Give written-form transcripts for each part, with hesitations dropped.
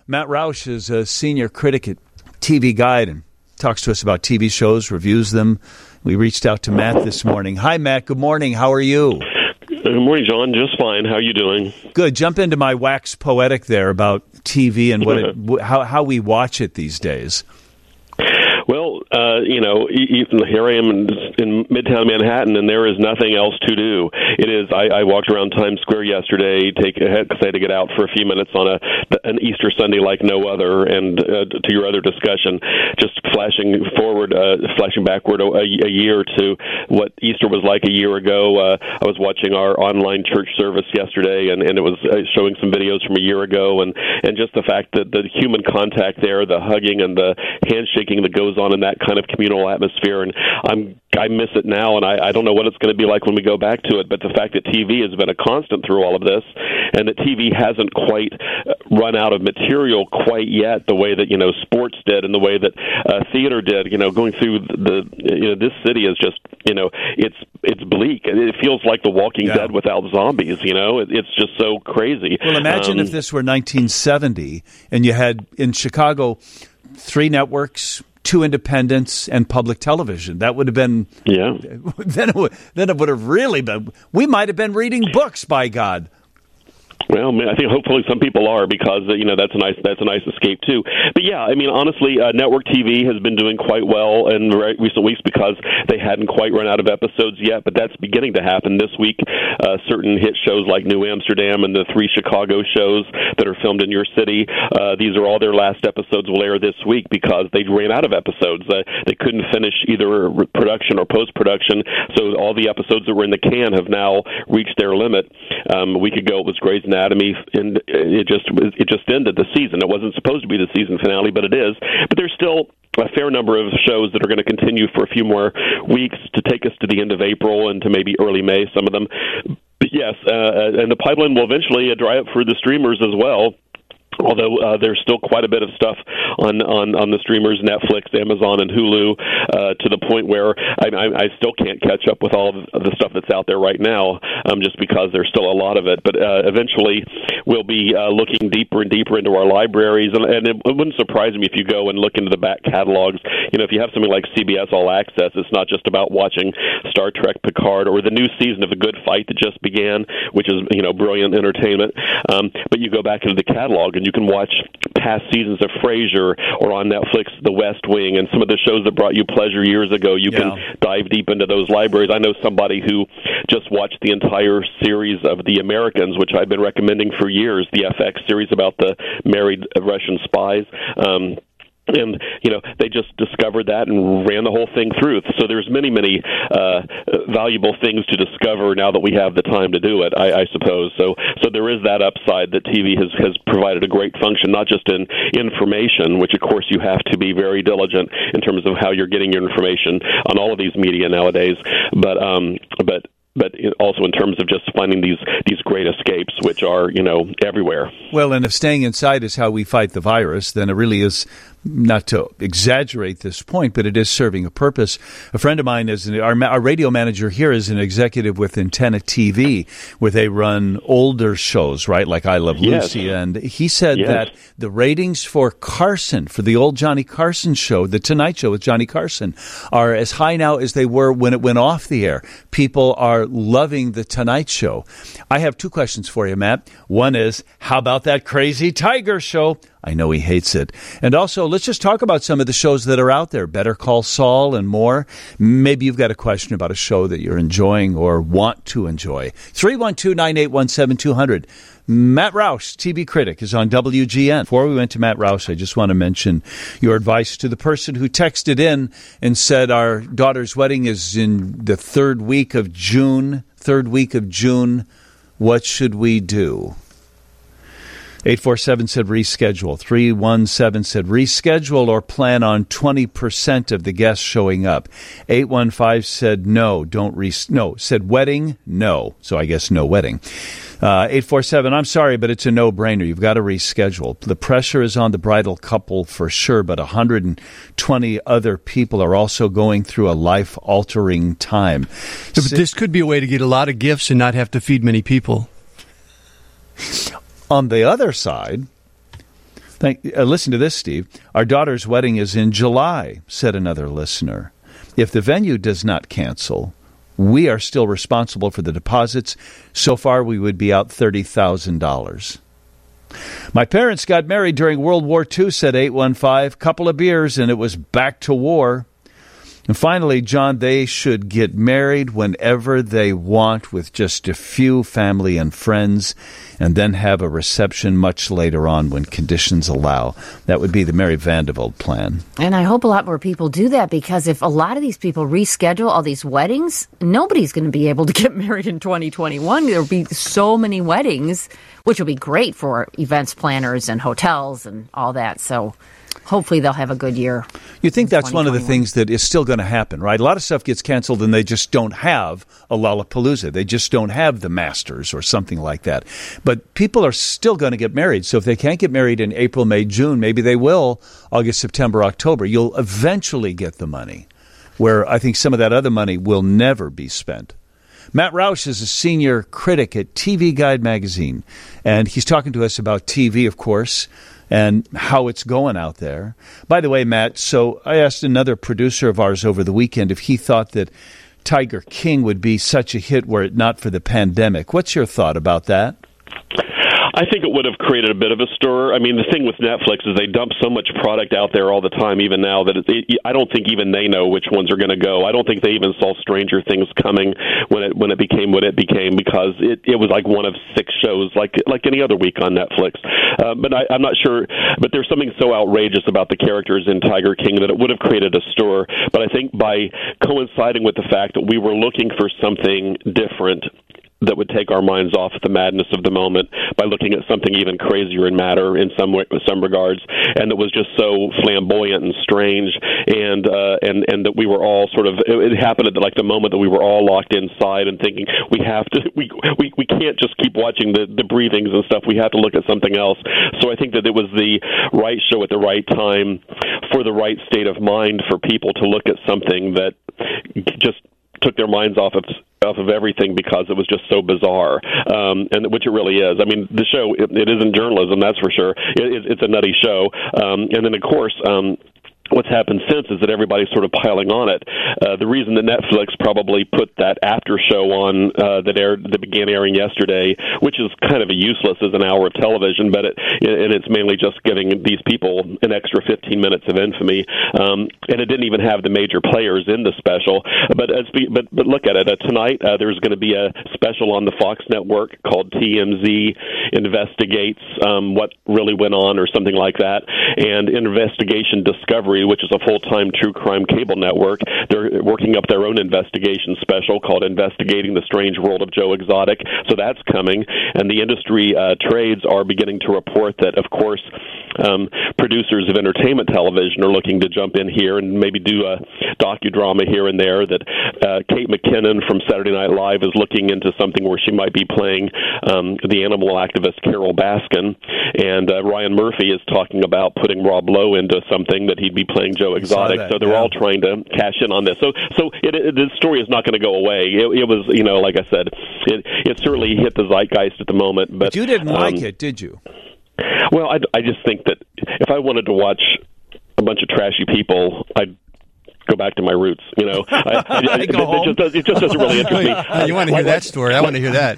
Matt Roush is a senior critic at TV Guide and talks to us about TV shows, reviews them. We reached out to Matt this morning. Hi, Matt. Good morning. How are you? Good morning, John. Just fine. How are you doing? Good. Jump into my wax poetic there about TV and how we watch it these days. Well, here I am in Midtown Manhattan, and there is nothing else to do. It is. I walked around Times Square yesterday because I had to get out for a few minutes on an Easter Sunday like no other. And to your other discussion, just flashing backward a year to what Easter was like a year ago. I was watching our online church service yesterday, and it was showing some videos from a year ago, and just the fact that the human contact there, the hugging and the handshaking that goes on in that kind of communal atmosphere, and I miss it now, and I don't know what it's going to be like when we go back to it, but the fact that TV has been a constant through all of this, and that TV hasn't quite run out of material quite yet, the way that, sports did and the way that theater did, going through this city is just, it's bleak. It feels like The Walking Dead without zombies, it's just so crazy. Well, imagine if this were 1970 and you had in Chicago 3 networks, 2 independents, and public television. That would have been, then it would have really been, we might have been reading books, by God. Well, I think hopefully some people are, because that's a nice escape too. But yeah, honestly, network TV has been doing quite well in recent weeks because they hadn't quite run out of episodes yet. But that's beginning to happen this week. Certain hit shows like New Amsterdam and the 3 Chicago shows that are filmed in your city. These are all their last episodes will air this week because they ran out of episodes. They couldn't finish either production or post production, so all the episodes that were in the can have now reached their limit. A week ago it was Grey's Anatomy, and it just ended the season. It wasn't supposed to be the season finale, but it is. But there's still a fair number of shows that are going to continue for a few more weeks to take us to the end of April and to maybe early May, some of them. But yes, and the pipeline will eventually dry up for the streamers as well. Although there's still quite a bit of stuff on the streamers, Netflix, Amazon, and Hulu, to the point where I still can't catch up with all of the stuff that's out there right now, just because there's still a lot of it. But eventually we'll be looking deeper and deeper into our libraries, and it wouldn't surprise me if you go and look into the back catalogs. If you have something like CBS All Access, it's not just about watching Star Trek Picard or the new season of The Good Fight that just began, which is brilliant entertainment. But you go back into the catalog and you can watch past seasons of Frasier, or on Netflix, The West Wing, and some of the shows that brought you pleasure years ago. You can dive deep into those libraries. I know somebody who just watched the entire series of The Americans, which I've been recommending for years, the FX series about the married Russian spies. And, they just discovered that and ran the whole thing through. So there's many, many valuable things to discover now that we have the time to do it, I suppose. So there is that upside that TV has provided a great function, not just in information, which, of course, you have to be very diligent in terms of how you're getting your information on all of these media nowadays, but also in terms of just finding these great escapes, which are, everywhere. Well, and if staying inside is how we fight the virus, then it really is, not to exaggerate this point, but it is serving a purpose. A friend of mine is our radio manager here is an executive with Antenna TV, where they run older shows, right, like I Love Lucy. And he said that the ratings for Carson, for the old Johnny Carson show, The Tonight Show with Johnny Carson, are as high now as they were when it went off the air. People are loving The Tonight Show. I have 2 questions for you, Matt. One is, how about that Crazy Tiger show? I know he hates it. And also, let's just talk about some of the shows that are out there, Better Call Saul and more. Maybe you've got a question about a show that you're enjoying or want to enjoy. 312-981-7200. Matt Roush, TV critic, is on WGN. Before we went to Matt Roush, I just want to mention your advice to the person who texted in and said our daughter's wedding is in the third week of June. What should we do? 847 said reschedule. 317 said reschedule or plan on 20% of the guests showing up. 815 said no, said wedding, no. So I guess no wedding. 847, I'm sorry, but it's a no-brainer. You've got to reschedule. The pressure is on the bridal couple for sure, but 120 other people are also going through a life-altering time. But this could be a way to get a lot of gifts and not have to feed many people. On the other side, Listen to this, Steve. Our daughter's wedding is in July, said another listener. If the venue does not cancel, we are still responsible for the deposits. So far, we would be out $30,000. My parents got married during World War II, said 815. Couple of beers, and it was back to war. And finally, John, they should get married whenever they want with just a few family and friends, and then have a reception much later on when conditions allow. That would be the Mary Vanderbilt plan. And I hope a lot more people do that, because if a lot of these people reschedule all these weddings, nobody's going to be able to get married in 2021. There'll be so many weddings, which will be great for events planners and hotels and all that. So hopefully they'll have a good year. You think that's one of the things that is still going to happen, right? A lot of stuff gets canceled and they just don't have a Lollapalooza. They just don't have the Masters or something like that. But people are still going to get married. So if they can't get married in April, May, June, maybe they will August, September, October. You'll eventually get the money, where I think some of that other money will never be spent. Matt Roush is a senior critic at TV Guide magazine, and he's talking to us about TV, of course, and how it's going out there. By the way, Matt, so I asked another producer of ours over the weekend if he thought that Tiger King would be such a hit were it not for the pandemic. What's your thought about that? I think it would have created a bit of a stir. I mean, the thing with Netflix is they dump so much product out there all the time, even now, that I don't think even they know which ones are going to go. I don't think they even saw Stranger Things coming when it became what it became, because it was like one of 6 shows, like any other week on Netflix. But I'm not sure. But there's something so outrageous about the characters in Tiger King that it would have created a stir. But I think by coinciding with the fact that we were looking for something different that would take our minds off the madness of the moment by looking at something even crazier and madder in some regards, and that was just so flamboyant and strange, and that we were all sort of, it happened at like the moment that we were all locked inside and thinking we can't just keep watching the breathings and stuff. We have to look at something else. So I think that it was the right show at the right time for the right state of mind for people to look at something that just took their minds off of everything, because it was just so bizarre, and which it really is. I mean, the show, it isn't journalism, that's for sure. It's a nutty show. And then, of course, what's happened since is that everybody's sort of piling on it. The reason that Netflix probably put that after show on that began airing yesterday, which is kind of useless as an hour of television, but it's mainly just giving these people an extra 15 minutes of infamy, and it didn't even have the major players in the special. But look at it. Tonight there's going to be a special on the Fox network called TMZ Investigates What Really Went On, or something like that, and Investigation Discovery, which is a full-time true crime cable network. They're working up their own investigation special called Investigating the Strange World of Joe Exotic. So that's coming. And the industry trades are beginning to report that, of course, producers of entertainment television are looking to jump in here and maybe do a docudrama here and there, that Kate McKinnon from Saturday Night Live is looking into something where she might be playing the animal activist Carol Baskin. And Ryan Murphy is talking about putting Rob Lowe into something that he'd be playing Joe Exotic. So they're all trying to cash in on this. So the story is not going to go away. It was, like I said, it certainly hit the zeitgeist at the moment. But you didn't like it, did you? Well, I just think that if I wanted to watch a bunch of trashy people, I'd go back to my roots. It just doesn't really interest me. You want to hear that story? I want to hear that.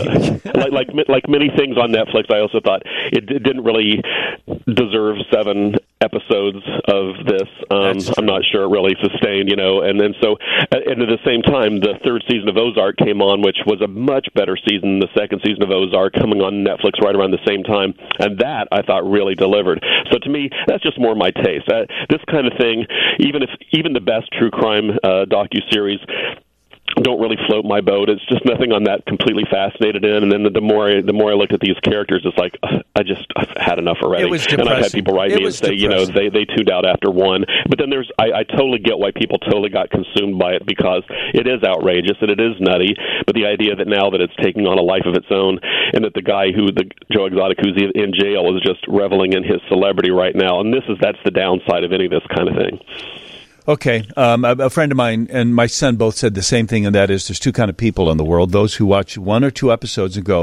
like many things on Netflix, I also thought it didn't really deserve 7 episodes of this. I'm not sure it really sustained, and then so, and at the same time, the 3rd season of Ozark came on, which was a much better season than the 2nd season of Ozark, coming on Netflix right around the same time, and that I thought really delivered. So to me, that's just more my taste. This kind of thing, even the best true crime docuseries don't really float my boat. It's just nothing I'm that completely fascinated in. And then the more I look at these characters, it's like I've had enough already. It was depressing. And I've had people write me and say, they tuned out after 1. But then I totally get why people totally got consumed by it, because it is outrageous and it is nutty. But the idea that now that it's taking on a life of its own, and that the guy Joe Exotic, who's in jail, is just reveling in his celebrity right now, and that's the downside of any of this kind of thing. Okay. A friend of mine and my son both said the same thing, and that is there's 2 kind of people in the world. Those who watch 1 or 2 episodes and go,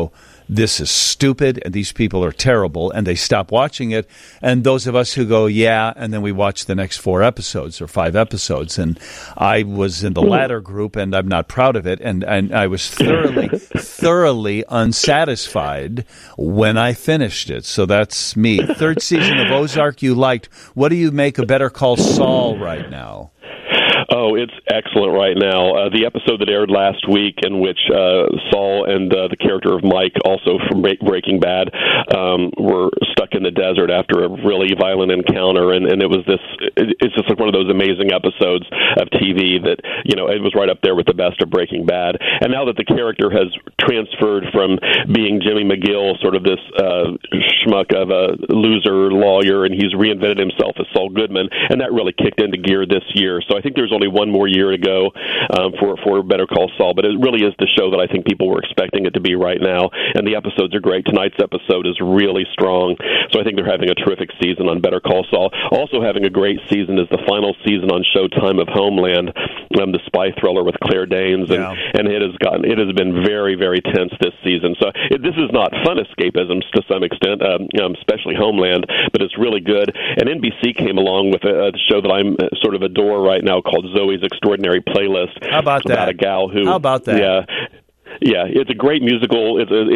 this is stupid and these people are terrible, and they stop watching it. And those of us who go, yeah, and then we watch the next 4 episodes or 5 episodes. And I was in the latter group, and I'm not proud of it. And I was thoroughly unsatisfied when I finished it. So that's me. 3rd season of Ozark you liked. What do you make of Better Call Saul right now? Oh, it's excellent right now. The episode that aired last week in which Saul and the character of Mike, also from Breaking Bad, were stuck in the desert after a really violent encounter, and it was it's just like one of those amazing episodes of TV that, you know, it was right up there with the best of Breaking Bad. And now that the character has transferred from being Jimmy McGill, sort of this schmuck of a loser lawyer, and he's reinvented himself as Saul Goodman, and that really kicked into gear this year. So I think there's only one more year to go for Better Call Saul, but it really is the show that I think people were expecting it to be right now, and the episodes are great. Tonight's episode is really strong, so I think they're having a terrific season on Better Call Saul. Also having a great season is the final season on Showtime of Homeland, the spy thriller with Claire Danes, and it has been very, very tense this season. So this is not fun escapism to some extent, especially Homeland, but it's really good. And NBC came along with a show that I'm sort of adore right now called Zoe's Extraordinary Playlist. How about that? About a gal who. How about that? Yeah. It's a great musical.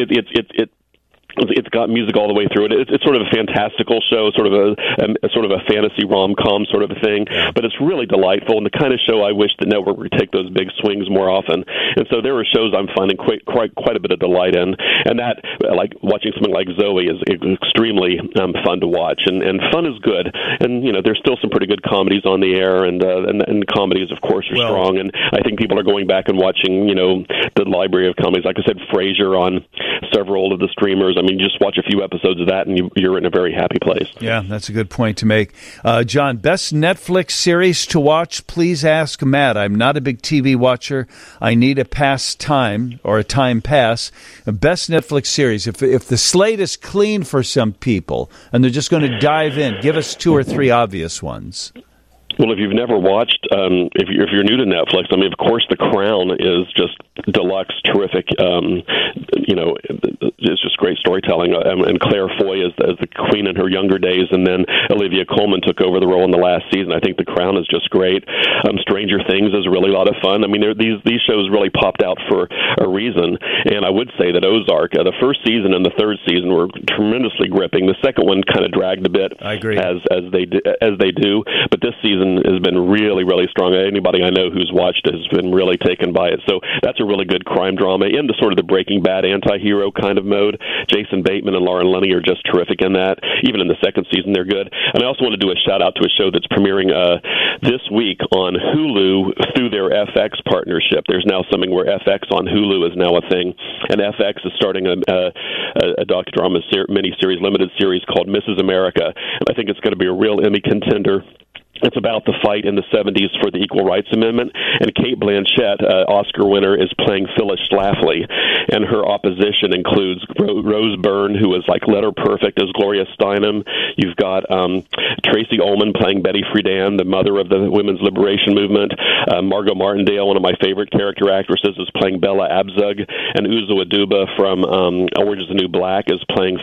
It's got music all the way through it. It's sort of a fantastical show, sort of a fantasy rom-com sort of a thing, but it's really delightful and the kind of show I wish the network would take those big swings more often. And so there are shows I'm finding quite a bit of delight in, and that, like watching something like Zoe, is extremely fun to watch, and fun is good. And you know, there's still some pretty good comedies on the air, and comedies, of course, are strong. And I think people are going back and watching, you know, the library of comedies. Like I said, Frasier on several of the streamers. I mean, just watch a few episodes of that, and you're in a very happy place. Yeah, that's a good point to make. John, best Netflix series to watch? Please ask Matt. I'm not a big TV watcher. I need a pastime or a time pass. Best Netflix series. If the slate is clean for some people and they're just going to dive in, give us 2 or 3 obvious ones. Well, if you've never watched, if you're new to Netflix, I mean, of course, The Crown is just deluxe, terrific. You know, it's just great storytelling. And Claire Foy as the queen in her younger days, and then Olivia Colman took over the role in the last season. I think The Crown is just great. Stranger Things is really a lot of fun. I mean, these shows really popped out for a reason. And I would say that Ozark, the first season and the 3rd season were tremendously gripping. The second one kind of dragged a bit. I agree. As they do, but this season has been really, really strong. Anybody I know who's watched it has been really taken by it. So that's a really good crime drama in the sort of the Breaking Bad anti-hero kind of mode. Jason Bateman and Lauren Linney are just terrific in that. Even in the 2nd season, they're good. And I also want to do a shout-out to a show that's premiering this week on Hulu through their FX partnership. There's now something where FX on Hulu is now a thing. And FX is starting a docudrama miniseries, limited series called Mrs. America. And I think it's going to be a real Emmy contender. It's about the fight in the 70s for the Equal Rights Amendment, and Cate Blanchett, Oscar winner, is playing Phyllis Schlafly, and her opposition includes Rose Byrne, who is like letter perfect as Gloria Steinem. You've got Tracy Ullman playing Betty Friedan, the mother of the women's liberation movement. Margot Martindale, one of my favorite character actresses, is playing Bella Abzug, and Uzo Aduba from Orange is the New Black is playing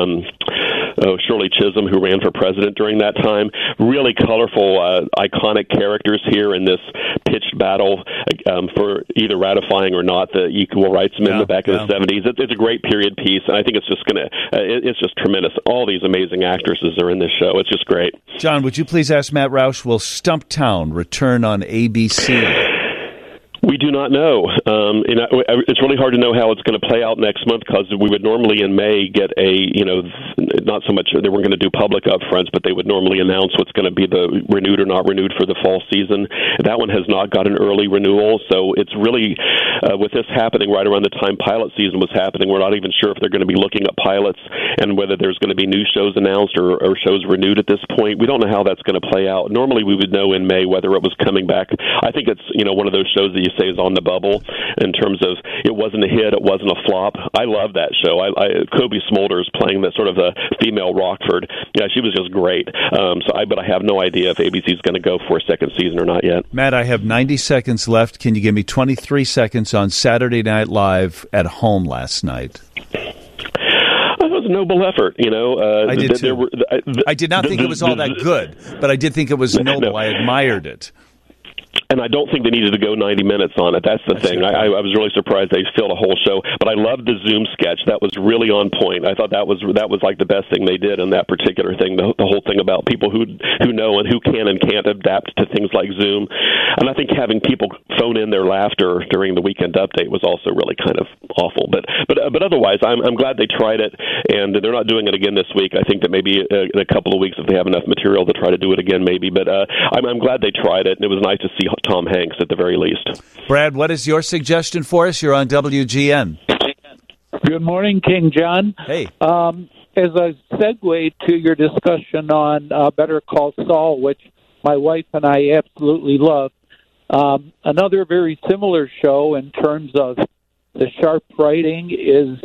Shirley Chisholm, who ran for president during that time. Really colorful, iconic characters here in this pitched battle for either ratifying or not the Equal Rights Amendment back in the 70s. It's a great period piece, and I think it's just it's just tremendous. All these amazing actresses are in this show. It's just great. John, would you please ask Matt Roush, will Stumptown return on ABC? We do not know. It's really hard to know how it's going to play out next month, because we would normally in May get not so much, they weren't going to do public upfronts, but they would normally announce what's going to be the renewed or not renewed for the fall season. That one has not got an early renewal, so it's really, with this happening right around the time pilot season was happening, we're not even sure if they're going to be looking at pilots and whether there's going to be new shows announced or shows renewed at this point. We don't know how that's going to play out. Normally we would know in May whether it was coming back. I think it's, one of those shows that you say is on the bubble in terms of it wasn't a hit, it wasn't a flop. I love that show. Kobe Smulders playing that sort of a female Rockford. Yeah, she was just great. But I have no idea if ABC's going to go for a second season or not yet. Matt, I have 90 seconds left. Can you give me 23 seconds on Saturday Night Live at home last night? was a noble effort. I did too. I did not think it was all that good, but I did think it was noble. No. I admired it. And I don't think they needed to go 90 minutes on it. That's the thing. I was really surprised they filled a whole show. But I loved the Zoom sketch. That was really on point. I thought that was like the best thing they did in that particular thing. The whole thing about people who know and who can and can't adapt to things like Zoom. And I think having people phone in their laughter during the weekend update was also really kind of awful. But otherwise, I'm glad they tried it, and they're not doing it again this week. I think that maybe in a couple of weeks, if they have enough material to try to do it again, maybe. But I'm glad they tried it, and it was nice to see Tom Hanks at the very least. Brad, what is your suggestion for us? You're on WGN. Good morning, King John. Hey. As a segue to your discussion on Better Call Saul, which my wife and I absolutely love, another very similar show in terms of the sharp writing is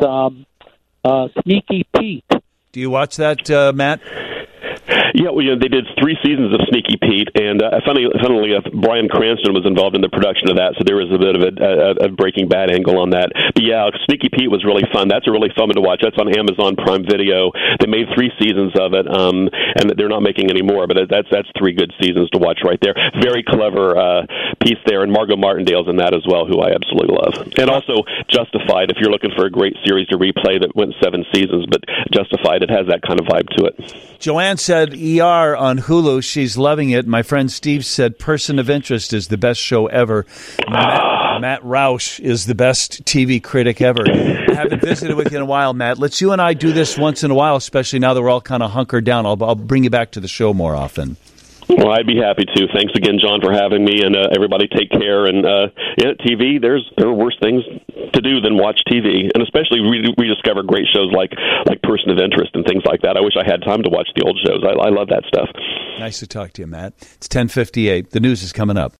Sneaky Pete. Do you watch that, Matt? Yeah, well, they did 3 seasons of Sneaky Pete, and funnily enough, Bryan Cranston was involved in the production of that, so there was a bit of a Breaking Bad angle on that. But yeah, Sneaky Pete was really fun. That's a really fun one to watch. That's on Amazon Prime Video. They made 3 seasons of it, and they're not making any more, but that's 3 good seasons to watch right there. Very clever piece there, and Margot Martindale's in that as well, who I absolutely love. And also Justified, if you're looking for a great series to replay that went 7 seasons, but Justified, it has that kind of vibe to it. Joanne said ER on Hulu. She's loving it. My friend Steve said Person of Interest is the best show ever. Matt Roush is the best TV critic ever. I haven't visited with you in a while, Matt. Let's you and I do this once in a while, especially now that we're all kind of hunkered down. I'll bring you back to the show more often. Well, I'd be happy to. Thanks again, John, for having me, and everybody take care. And TV, there are worse things to do than watch TV, and especially rediscover great shows like Person of Interest and things like that. I wish I had time to watch the old shows. I love that stuff. Nice to talk to you, Matt. It's 10:58. The news is coming up.